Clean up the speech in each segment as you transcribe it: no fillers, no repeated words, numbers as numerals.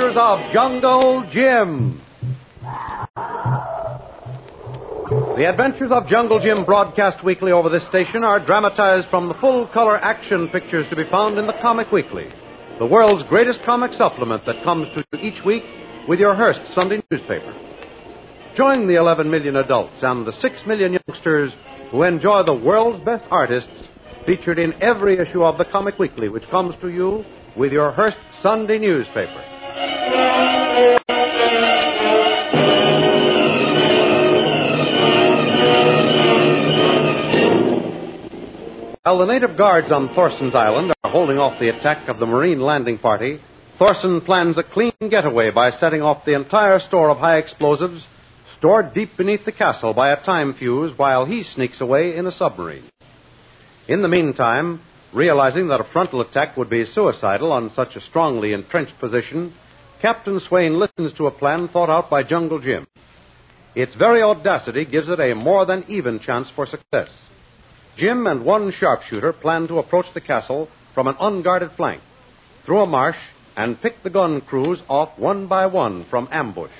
Adventures of Jungle Jim. The Adventures of Jungle Jim, broadcast weekly over this station, are dramatized from the full-color action pictures to be found in the Comic Weekly, the world's greatest comic supplement that comes to you each week with your Hearst Sunday newspaper. Join the 11 million adults and the 6 million youngsters who enjoy the world's best artists featured in every issue of the Comic Weekly, which comes to you with your Hearst Sunday newspaper. While the native guards on Thorson's Island are holding off the attack of the Marine landing party, Thorson plans a clean getaway by setting off the entire store of high explosives stored deep beneath the castle by a time fuse while he sneaks away in a submarine. In the meantime, realizing that a frontal attack would be suicidal on such a strongly entrenched position, Captain Swain listens to a plan thought out by Jungle Jim. Its very audacity gives it a more than even chance for success. Jim and one sharpshooter plan to approach the castle from an unguarded flank, through a marsh, and pick the gun crews off one by one from ambush.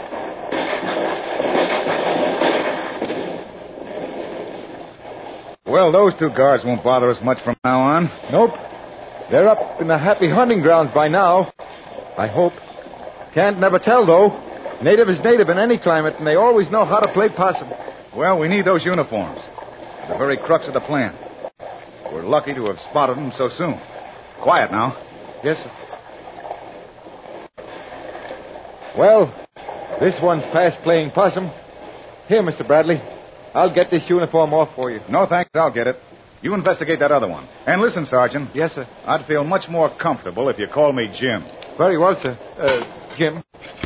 Well, those two guards won't bother us much from now on. Nope. They're up in the happy hunting grounds by now. I hope. Can't never tell, though. Native is native in any climate, and they always know how to play possum. Well, we need those uniforms. The very crux of the plan. We're lucky to have spotted them so soon. Quiet now. Yes, sir. Well, this one's past playing possum. Here, Mr. Bradley. I'll get this uniform off for you. No, thanks. I'll get it. You investigate that other one. And listen, Sergeant. Yes, sir. I'd feel much more comfortable if you called me Jim. Very well, sir. Jim.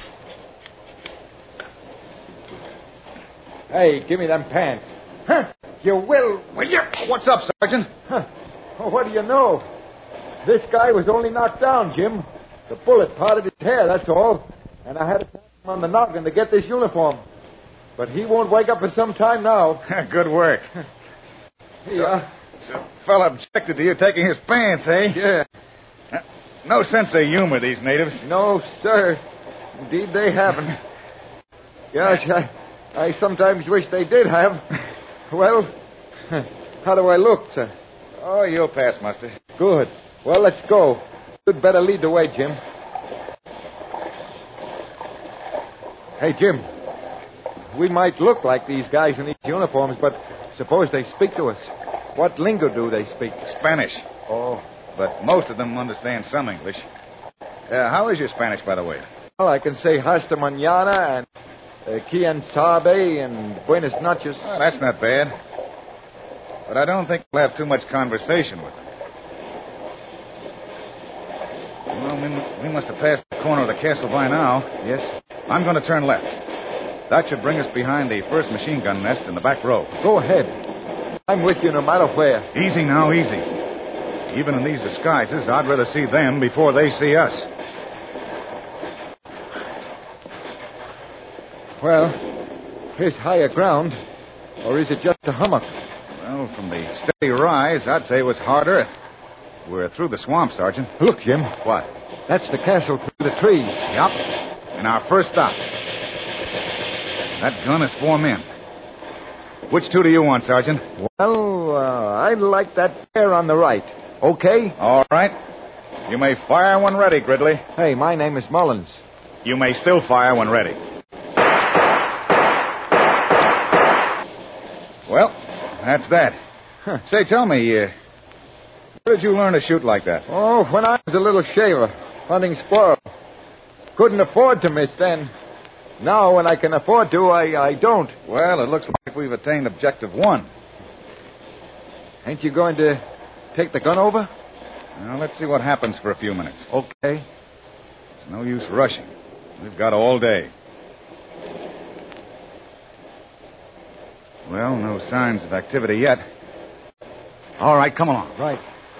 Hey, give me them pants. Huh? You will you? What's up, Sergeant? Huh. Well, what do you know? This guy was only knocked down, Jim. The bullet parted his hair, that's all. And I had to tap him on the noggin to get this uniform. But he won't wake up for some time now. Good work. Yeah. So fella objected to you taking his pants, eh? Yeah. No sense of humor, these natives. No, sir. Indeed, they haven't. Gosh, I sometimes wish they did have. Well, how do I look, sir? Oh, you'll pass, Muster. Good. Well, let's go. You'd better lead the way, Jim. Hey, Jim. We might look like these guys in these uniforms, but suppose they speak to us. What lingo do they speak? Spanish. Oh. But most of them understand some English. How is your Spanish, by the way? Well, I can say hasta mañana and quien sabe and buenas noches. Well, that's not bad. But I don't think we'll have too much conversation with them. Well, we must have passed the corner of the castle by now. Yes. I'm going to turn left. That should bring us behind the first machine gun nest in the back row. Go ahead. I'm with you no matter where. Easy now, easy. Even in these disguises, I'd rather see them before they see us. Well, here's higher ground. Or is it just a hummock? Well, from the steady rise, I'd say it was harder. We're through the swamp, Sergeant. Look, Jim. What? That's the castle through the trees. Yup. And our first stop. That gun is 4 men. Which two do you want, Sergeant? Well, I'd like that pair on the right. Okay? All right. You may fire when ready, Gridley. Hey, my name is Mullins. You may still fire when ready. Well, that's that. Huh. Say, tell me, where did you learn to shoot like that? Oh, when I was a little shaver, hunting squirrel. Couldn't afford to miss then. Now, when I can afford to, I don't. Well, it looks like we've attained objective 1. Ain't you going to take the gun over? Well, let's see what happens for a few minutes. Okay. It's no use rushing. We've got all day. Well, no signs of activity yet. All right, come along. Right.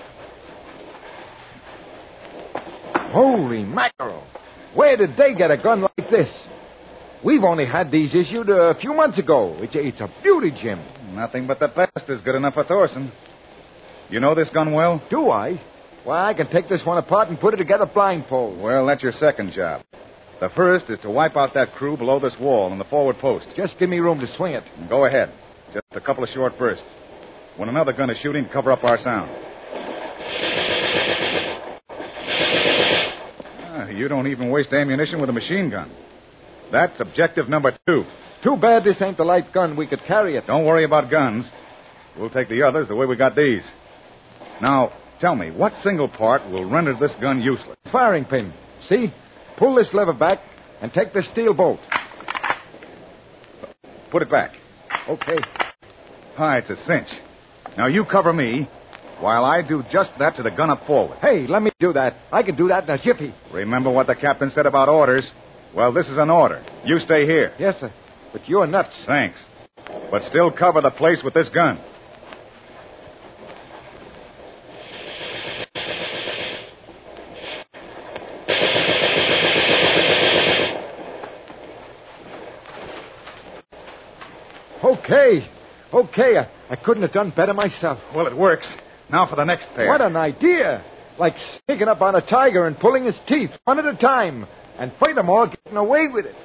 Holy mackerel. Where did they get a gun like this? We've only had these issued a few months ago. It's a beauty, Jim. Nothing but the past is good enough for Thorson. You know this gun well? Do I? Why, I can take this one apart and put it together blindfold. Well, that's your second job. The first is to wipe out that crew below this wall in the forward post. Just give me room to swing it. Go ahead. Just a couple of short bursts. When another gun is shooting, cover up our sound. You don't even waste ammunition with a machine gun. That's objective number 2. Too bad this ain't the light gun. We could carry it. Don't worry about guns. We'll take the others the way we got these. Now, tell me, what single part will render this gun useless? Firing pin. See? Pull this lever back and take the steel bolt. Put it back. Okay. Hi, it's a cinch. Now, you cover me while I do just that to the gun up forward. Hey, let me do that. I can do that in a jiffy. Remember what the captain said about orders? Well, this is an order. You stay here. Yes, sir. But you're nuts. Thanks. But still cover the place with this gun. Okay. I couldn't have done better myself. Well, it works. Now for the next pair. What an idea. Like sneaking up on a tiger and pulling his teeth one at a time. And furthermore, getting away with it.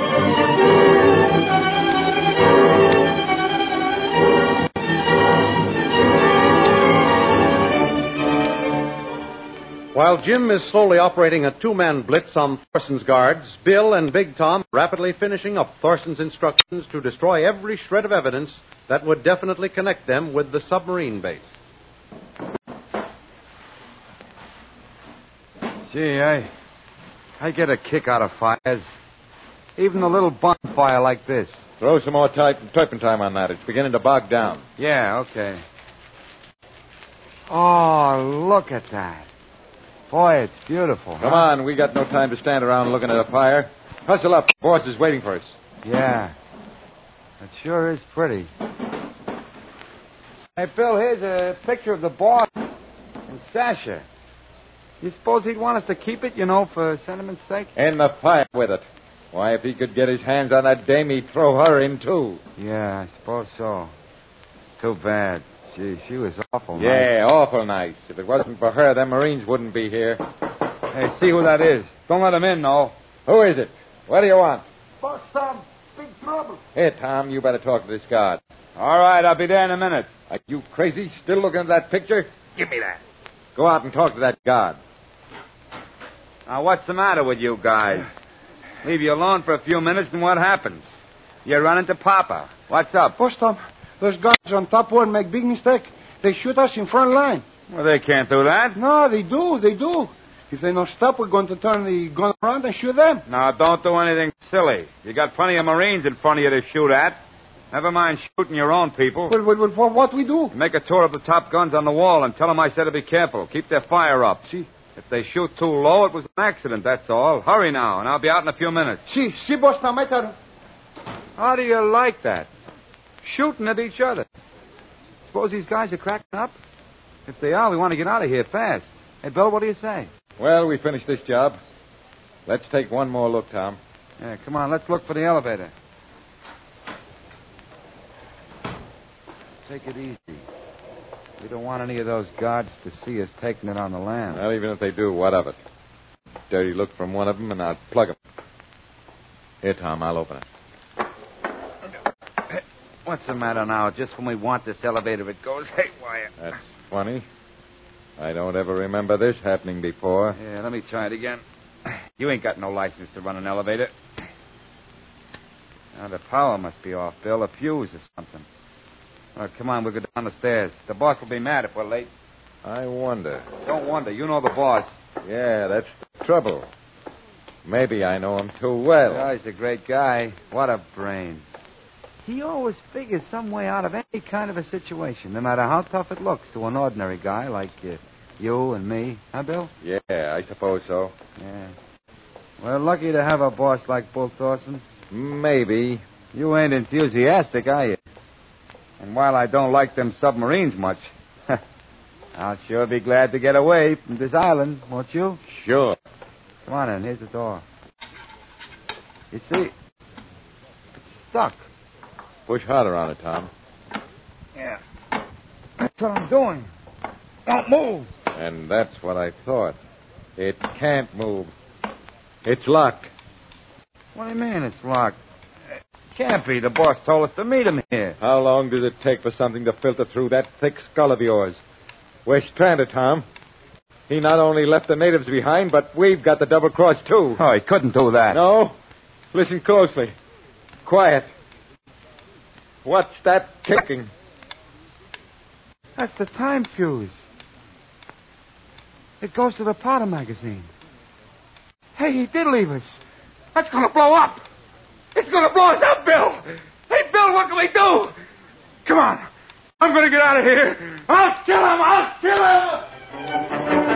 While Jim is slowly operating a 2-man blitz on Thorson's guards, Bill and Big Tom are rapidly finishing up Thorson's instructions to destroy every shred of evidence that would definitely connect them with the submarine base. Gee, I get a kick out of fires. Even a little bonfire like this. Throw some more turpentine on that. It's beginning to bog down. Yeah, okay. Oh, look at that. Boy, it's beautiful. Come on, we got no time to stand around looking at a fire. Hustle up. The boss is waiting for us. Yeah. It sure is pretty. Hey, Bill, here's a picture of the boss and Sasha. You suppose he'd want us to keep it, for sentiment's sake? In the fire with it. Why, if he could get his hands on that dame, he'd throw her in, too. Yeah, I suppose so. Too bad. Gee, she was awful nice. Yeah, awful nice. If it wasn't for her, them Marines wouldn't be here. Hey, see who that is. Don't let him in, though. Who is it? What do you want? Boss Tom, big trouble. Here, Tom, you better talk to this guard. All right, I'll be there in a minute. Are you crazy? Still looking at that picture? Give me that. Go out and talk to that guard. Now, what's the matter with you guys? Leave you alone for a few minutes, and what happens? You run into Papa. What's up? Boss Tom, those guys on top one make big mistake. They shoot us in front line. Well, they can't do that. No, they do. If they don't stop, we're going to turn the gun around and shoot them. Now, don't do anything silly. You got plenty of Marines in front of you to shoot at. Never mind shooting your own people. Well, what we do? Make a tour of the top guns on the wall and tell them I said to be careful. Keep their fire up. See? If they shoot too low, it was an accident, that's all. Hurry now, and I'll be out in a few minutes. See, Boss Tom, I tell. How do you like that? Shooting at each other. Suppose these guys are cracking up? If they are, we want to get out of here fast. Hey, Bill, what do you say? Well, we finished this job. Let's take one more look, Tom. Yeah, come on, let's look for the elevator. Take it easy. We don't want any of those guards to see us taking it on the land. Well, even if they do, what of it? Dirty look from one of them, and I'll plug them. Here, Tom, I'll open it. What's the matter now? Just when we want this elevator, it goes haywire. That's funny. I don't ever remember this happening before. Yeah, let me try it again. You ain't got no license to run an elevator. Now, the power must be off, Bill. A fuse or something. All right, come on, we'll go down the stairs. The boss will be mad if we're late. I wonder. Don't wonder. You know the boss. Yeah, that's the trouble. Maybe I know him too well. Oh, he's a great guy. What a brain. He always figures some way out of any kind of a situation, no matter how tough it looks to an ordinary guy like you and me. Huh, Bill? Yeah, I suppose so. Yeah. We're lucky to have a boss like Bull Thorson. Maybe. You ain't enthusiastic, are you? And while I don't like them submarines much, I'll sure be glad to get away from this island, won't you? Sure. Come on in. Here's the door. You see, it's stuck. Push harder on it, Tom. Yeah. That's what I'm doing. Don't move. And that's what I thought. It can't move. It's locked. What do you mean it's locked? It can't be. The boss told us to meet him here. How long does it take for something to filter through that thick skull of yours? We're stranded, Tom. He not only left the natives behind, but we've got the double cross, too. Oh, he couldn't do that. No? Listen closely. Quiet. What's that ticking? That's the time fuse. It goes to the powder magazines. Hey, he did leave us. That's going to blow up. It's going to blow us up, Bill. Hey, Bill, what can we do? Come on. I'm going to get out of here. I'll kill him. I'll kill him.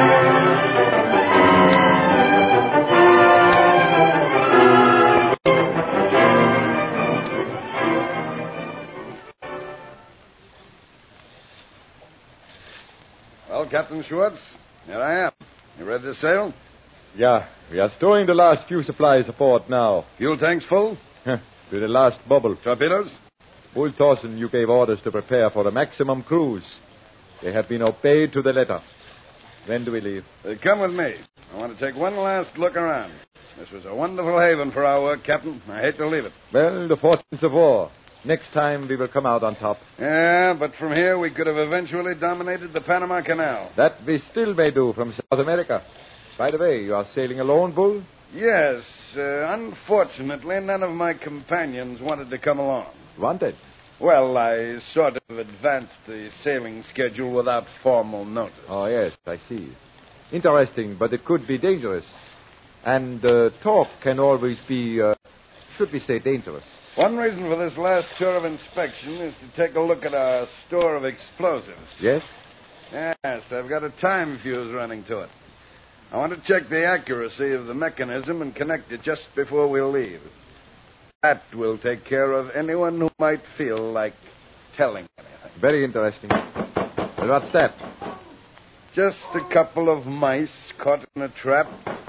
Well, Captain Schwartz, here I am. You ready to sail? Yeah, we are storing the last few supplies aboard now. Fuel tanks full? To the last bubble. Torpedoes? Bull Thorson, you gave orders to prepare for the maximum cruise. They have been obeyed to the letter. When do we leave? Come with me. I want to take one last look around. This was a wonderful haven for our work, Captain. I hate to leave it. Well, the fortunes of war. Next time we will come out on top. Yeah, but from here we could have eventually dominated the Panama Canal. That we still may do from South America. By the way, you are sailing alone, Bull? Yes. Unfortunately, none of my companions wanted to come along. Wanted? Well, I sort of advanced the sailing schedule without formal notice. Oh, yes, I see. Interesting, but it could be dangerous. And talk can always be, should we say, dangerous. One reason for this last tour of inspection is to take a look at our store of explosives. Yes? Yes, I've got a time fuse running to it. I want to check the accuracy of the mechanism and connect it just before we leave. That will take care of anyone who might feel like telling anything. Very interesting. Well, what's that? Just a couple of mice caught in a trap.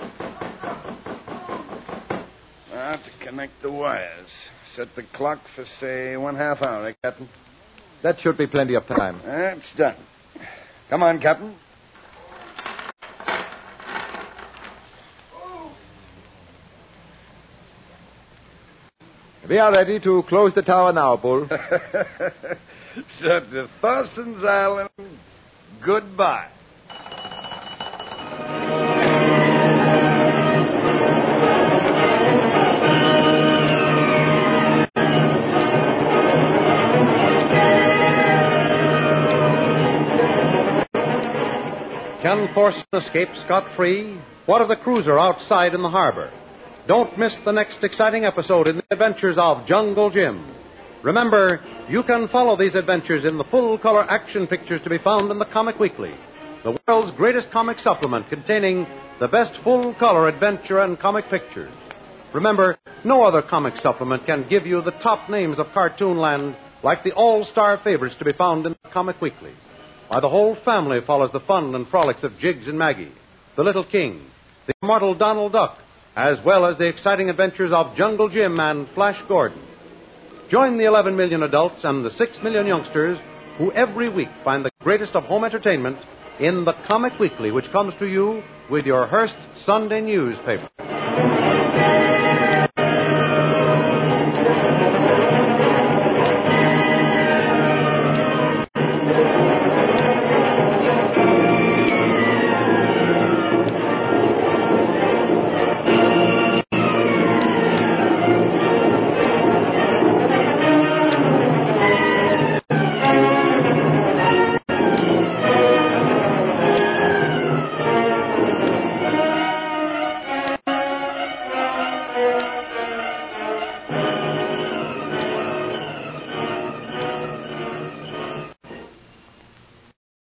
Now, to connect the wires. Set the clock for, say, 1/2 hour, eh, Captain? That should be plenty of time. That's done. Come on, Captain. We are ready to close the tower now, Bull. So to Thorson's Island, goodbye. Can Thorson escape scot-free? What of the cruiser outside in the harbor? Don't miss the next exciting episode in the adventures of Jungle Jim. Remember, you can follow these adventures in the full-color action pictures to be found in the Comic Weekly, the world's greatest comic supplement containing the best full-color adventure and comic pictures. Remember, no other comic supplement can give you the top names of cartoonland like the all-star favorites to be found in the Comic Weekly. Why, the whole family follows the fun and frolics of Jiggs and Maggie, the Little King, the immortal Donald Duck, as well as the exciting adventures of Jungle Jim and Flash Gordon. Join the 11 million adults and the 6 million youngsters who every week find the greatest of home entertainment in the Comic Weekly, which comes to you with your Hearst Sunday newspaper.